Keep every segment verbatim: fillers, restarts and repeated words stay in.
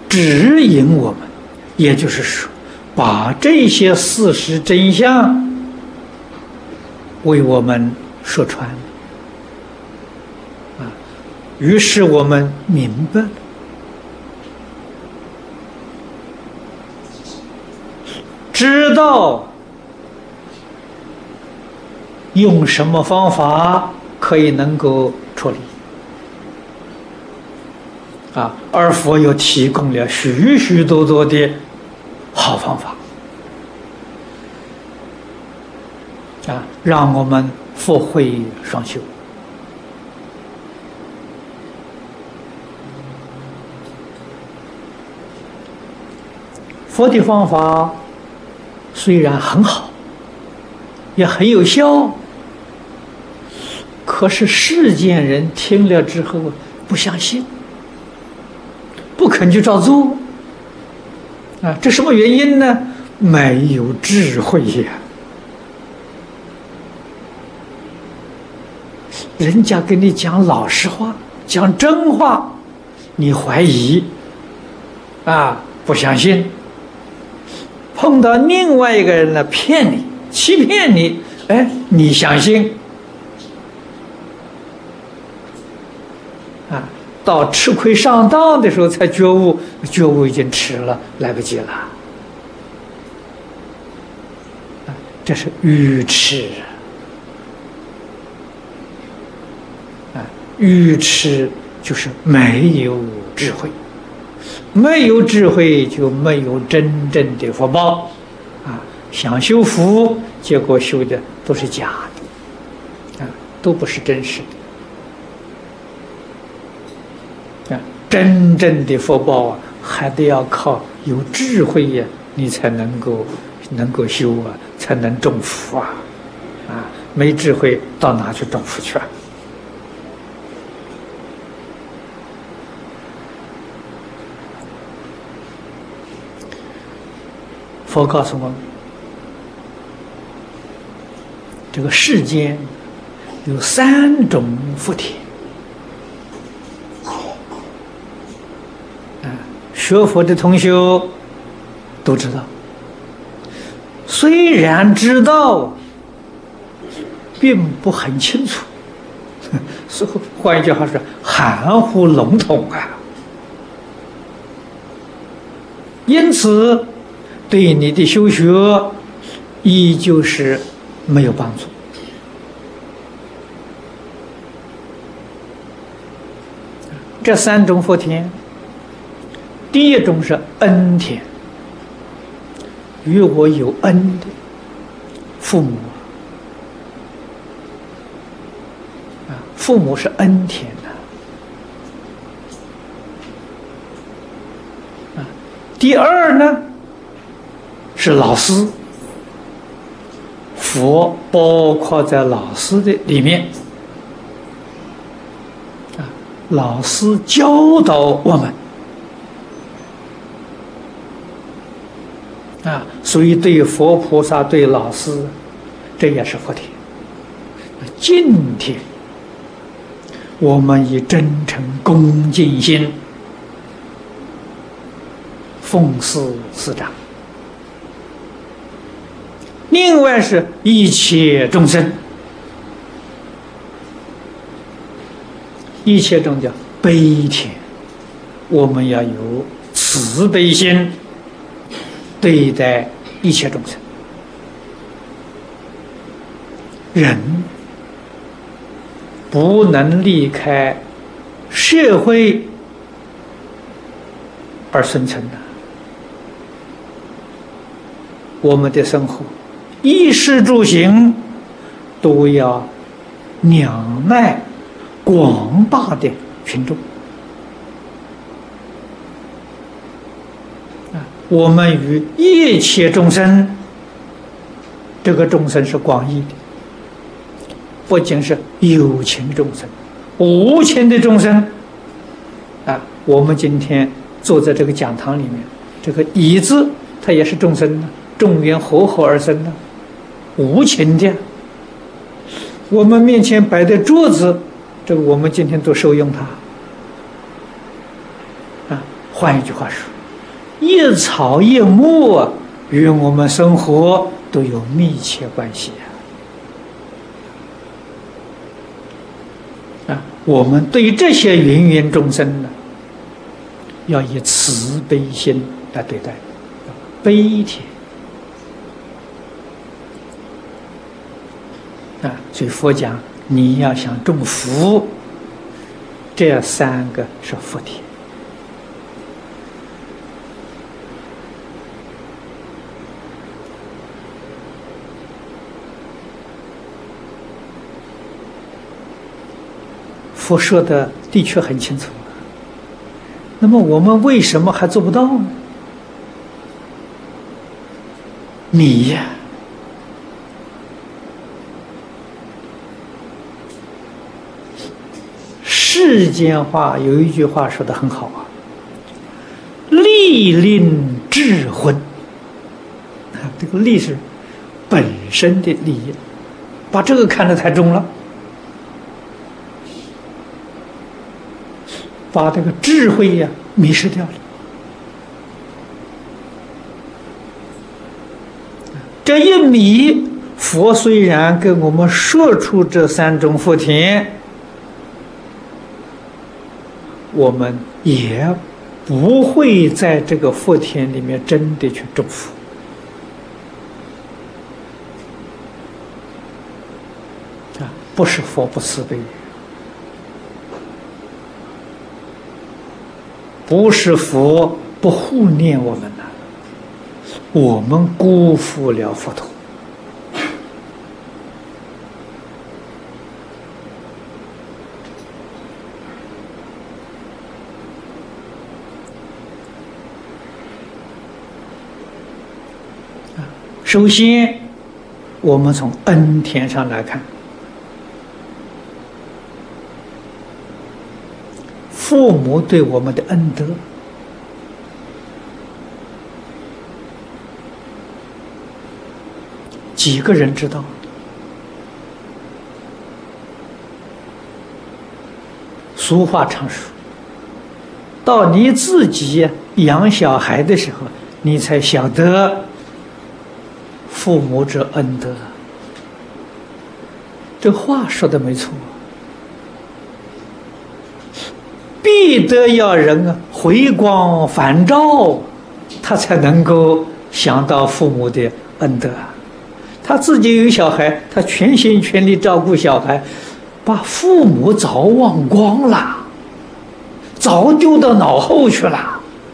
指引我们，也就是说，把这些事实真相为我们说穿啊，于是我们明白了，知道用什么方法可以能够处理啊，而佛又提供了许许多多的好方法啊，让我们福慧双修。佛的方法虽然很好，也很有效，可是世间人听了之后不相信，不肯去照做啊，这什么原因呢？没有智慧呀！人家跟你讲老实话，讲真话，你怀疑啊，不相信。碰到另外一个人呢，骗你、欺骗你，哎，你相信啊？到吃亏上当的时候才觉悟，觉悟已经迟了，来不及了。啊，这是愚痴啊！愚痴就是没有智慧。没有智慧就没有真正的福报啊！想修福，结果修的都是假的啊，都不是真实的啊！真正的福报啊，还得要靠有智慧呀，你才能够能够修啊，才能种福啊！啊，没智慧到哪去种福去啊？佛告诉我们，这个世间有三种福田啊，学佛的同学都知道。虽然知道，并不很清楚，所以换一句话说，含糊笼统啊。因此，对你的修学依旧是没有帮助。这三种福田，第一种是恩田，与我有恩的父母啊，父母是恩田的啊。第二呢？是老师，佛包括在老师的里面啊，老师教导我们啊，所以对佛菩萨、对老师，这也是福田。今天我们以真诚恭敬心奉事师长。另外是一切众生，一切众叫悲田，我们要有慈悲心对待一切众生。人不能离开社会而生存的，我们的生活衣食住行都要两卖广大的群众啊！我们与一切众生，这个众生是广义的，不仅是有情众生，无情的众生啊！我们今天坐在这个讲堂里面，这个椅子它也是众生的，众缘和合而生的。无情的，我们面前摆的桌子，这个我们今天都受用它啊。换一句话说， 一草一木啊，与我们生活都有密切关系啊！啊，我们对这些芸芸众生呢，要以慈悲心来对待，悲天啊！所以佛讲，你要想种福，这三个是福田。佛说的的确很清楚，那么我们为什么还做不到呢？你呀，世间话有一句话说得很好啊，利令智昏。这个利是本身的利益，把这个看得太重了，把这个智慧呀迷失掉了。这一迷，佛虽然给我们说出这三种福田，我们也不会在这个福田里面真的去种福啊！不是佛不慈悲，不是佛不护念我们呐，我们辜负了佛陀。首先，我们从恩田上来看，父母对我们的恩德，几个人知道？俗话常说，到你自己养小孩的时候，你才晓得父母之恩德。这话说的没错，必得要人啊回光返照，他才能够想到父母的恩德。他自己有小孩，他全心全力照顾小孩，把父母早忘光了，早丢到脑后去了。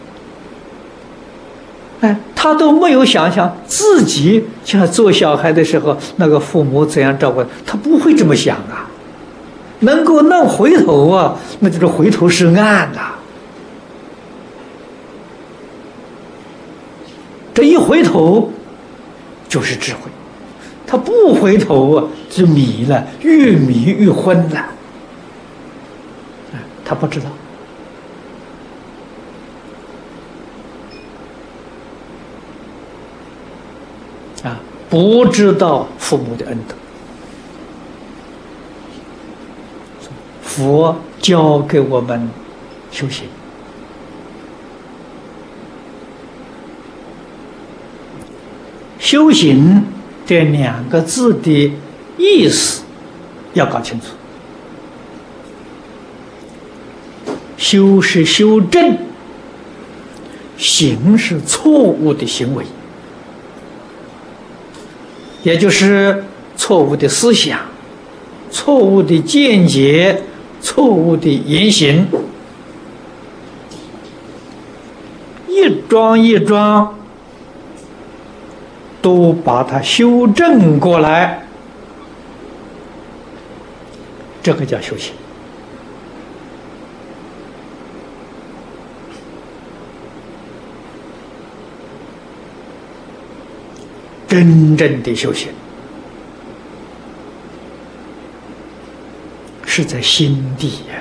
哎，他都没有想想自己像做小孩的时候，那个父母怎样照顾他，不会这么想啊。能够弄回头啊，那就是回头是岸呐、啊。这一回头就是智慧，他不回头啊，就迷了，越迷越昏了。他不知道。啊，不知道父母的恩德，佛教给我们修行，修行这两个字的意思要搞清楚。修是修正，行是错误的行为。也就是错误的思想、错误的见解、错误的言行，一桩一桩都把它修正过来，这个叫修行。真正的修行是在心地呀，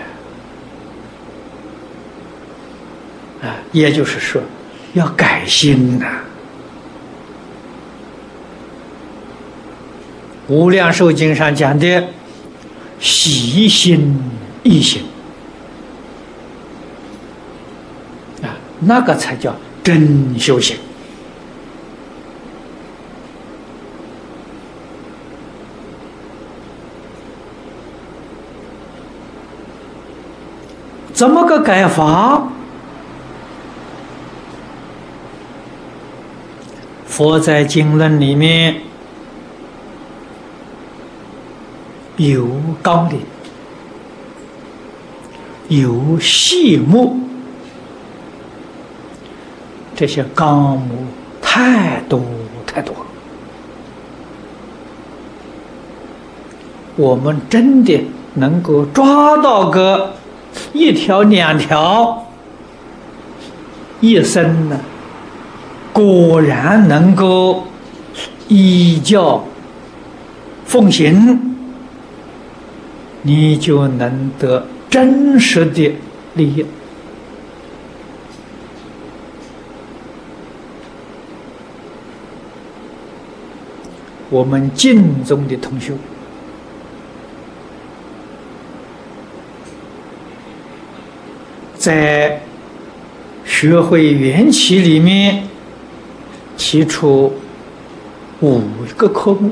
啊，也就是说要改心呐、啊。无量寿经上讲的习心易行啊，那个才叫真修行。怎么个改法？佛在经论里面有纲领，有细目，这些纲目太多太多，我们真的能够抓到个一条两条，一生呢，果然能够依教奉行，你就能得真实的利益。我们敬宗的同学，在学会缘起里面提出五个科目，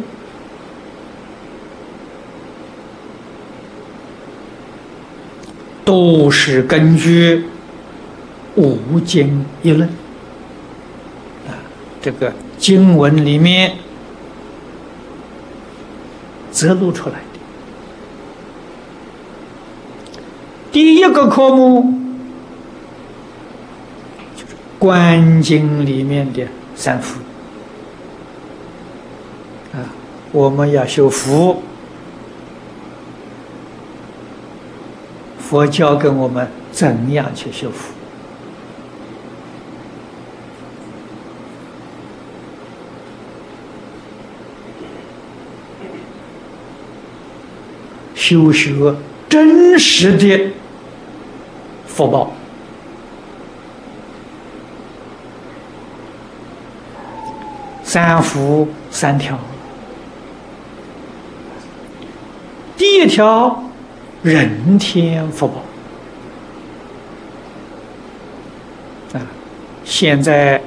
都是根据五经一论啊，这个经文里面摘录出来的。第一个科目就是观经里面的三福啊，我们要修福，佛教给我们怎样去修福。修学真实的福报，三福三条。第一条，人天福报啊，现在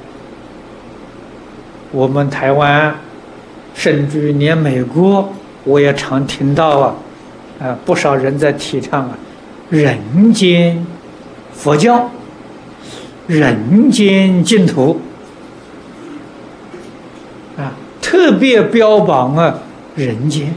我们台湾，甚至连美国，我也常听到啊。啊，不少人在提倡啊，人间佛教、人间净土啊，特别标榜啊人间。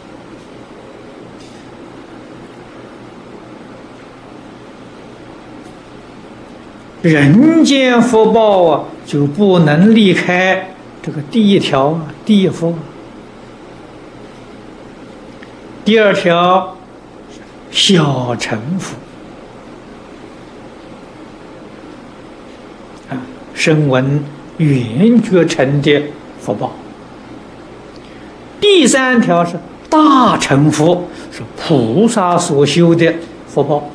人间福报啊，就不能离开这个第一条啊，第一福。第二条，小乘福啊，声闻缘觉乘的福报。第三条是大乘福，是菩萨所修的福报。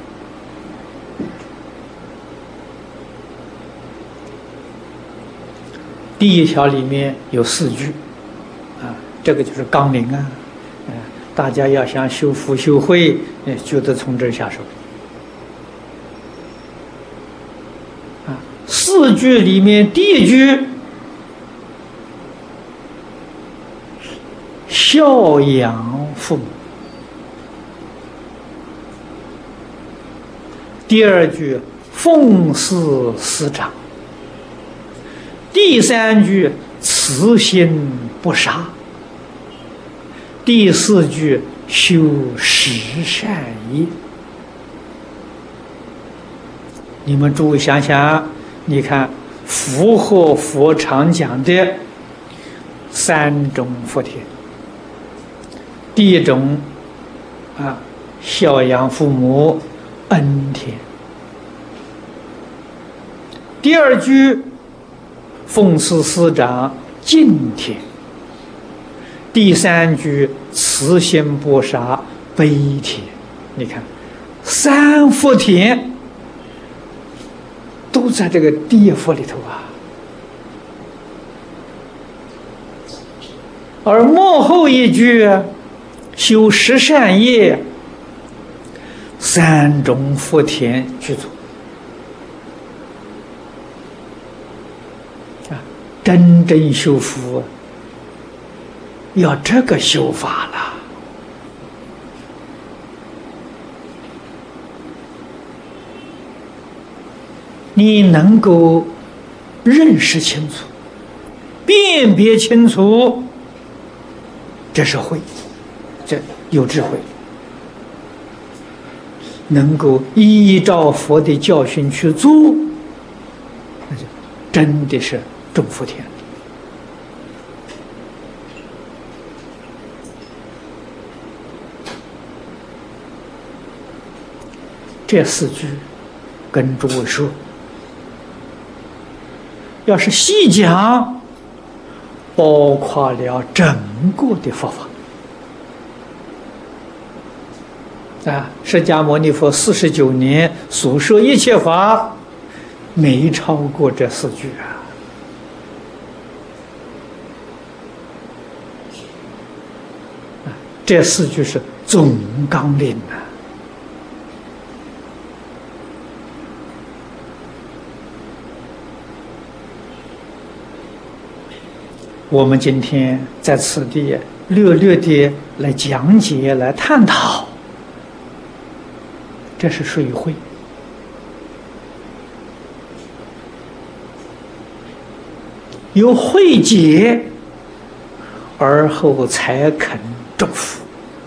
第一条里面有四句啊，这个就是纲领啊。大家要想修福修慧，就得从这儿下手。啊，四句里面第一句，孝养父母；第二句，奉事师长；第三句，慈心不杀。第四句，修十善业。你们注意想想，你看符合佛常讲的三种福田。第一种啊，孝养父母，恩田；第二句，奉事师长，敬田；第三句，慈心不杀，悲田。你看，三福田都在这个第一福里头啊。而末后一句，修十善业，三种福田具足啊，真正修福要这个修法了。你能够认识清楚、辨别清楚，这是慧，这有智慧，能够依照佛的教训去做，那就真的是种福田。这四句跟诸位说，要是细讲，包括了整个的佛法啊！释迦牟尼佛四十九年所说一切法，没超过这四句啊！啊，这四句是总纲领啊！我们今天在此地略略的来讲解、来探讨，这是属于慧。有慧解，而后才肯种福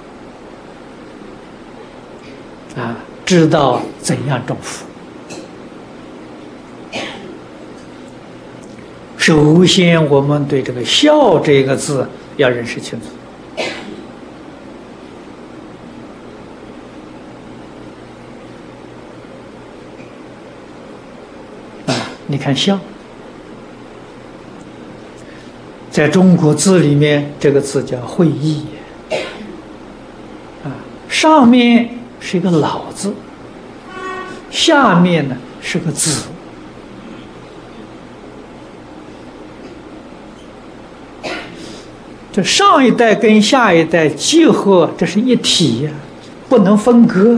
啊，知道怎样种福。首先，我们对这个“孝”这个字要认识清楚。啊，你看“孝”在中国字里面，这个字叫“会意”。啊，上面是一个“老”字，下面呢是个“子”。这上一代跟下一代结合，这是一体呀，不能分割。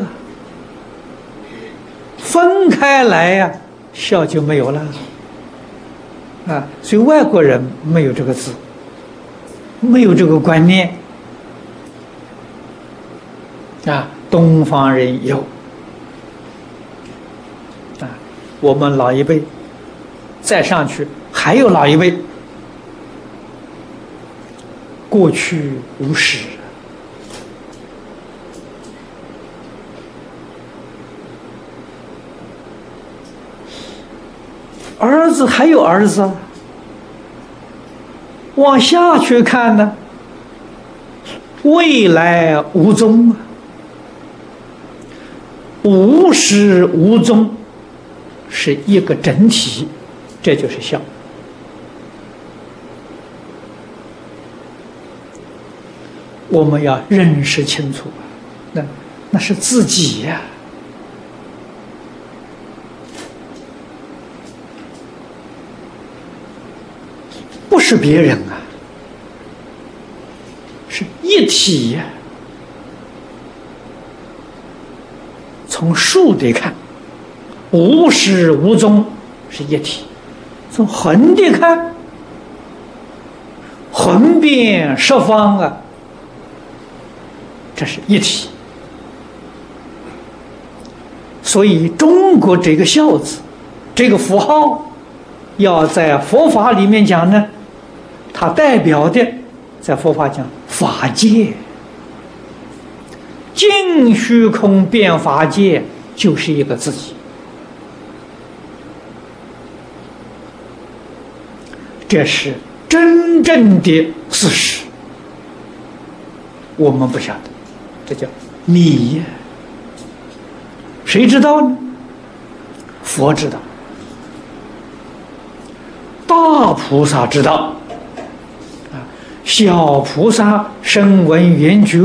分开来呀，孝就没有了啊！所以外国人没有这个字，没有这个观念啊。东方人有啊，我们老一辈再上去还有老一辈。过去无始，儿子还有儿子，往下去看呢，未来无踪啊，无始无踪，是一个整体，这就是孝。我们要认识清楚，那那是自己呀、啊，不是别人啊，是一体呀、啊。从竖的看，无始无终是一体；从横的看，横遍十方啊。这是一体，所以中国这个“孝”字，这个符号，要在佛法里面讲呢，它代表的，在佛法讲法界，尽虚空遍法界，就是一个自己。这是真正的事实，我们不晓得。这叫迷呀，谁知道呢？佛知道，大菩萨知道，啊，小菩萨声闻缘觉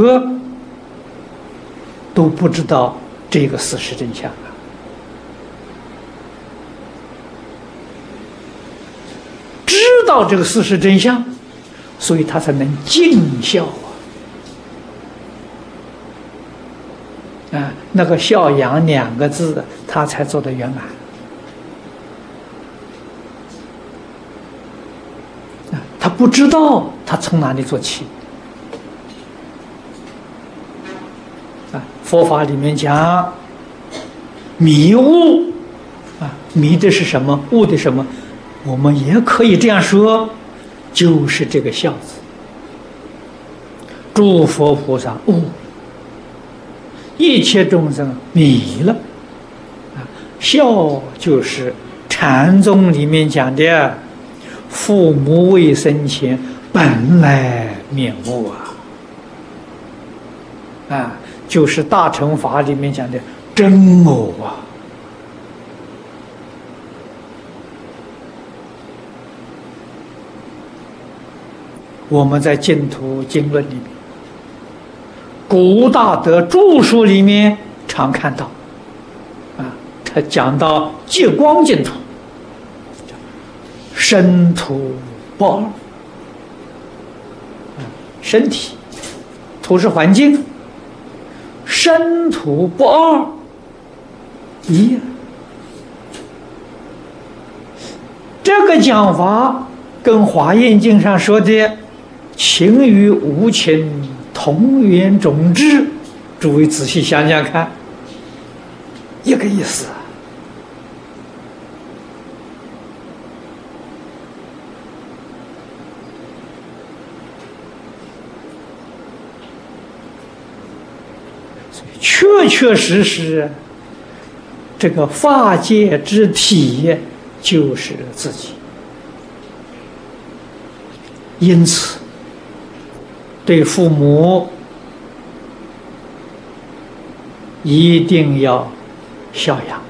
都不知道这个事实真相啊。知道这个事实真相，所以他才能尽孝啊。啊，那个“孝养”两个字，他才做得圆满。 他不知道他从哪里做起。啊，佛法里面讲迷悟，啊，迷的是什么？悟的什么？我们也可以这样说，就是这个孝字。诸佛菩萨悟，一切众生迷了。啊，孝就是禅宗里面讲的父母未生前本来面目啊，啊，就是大乘法里面讲的真我啊。我们在净土经论里面，古大德著书里面常看到，啊，他讲到极光净土，身土不二，啊，身体，土是环境，身土不二，一样。这个讲法跟《华严经》上说的情与无情同源种质，诸位仔细想想看，一个意思。确确实实，这个法界之体就是自己。因此，对父母一定要孝养。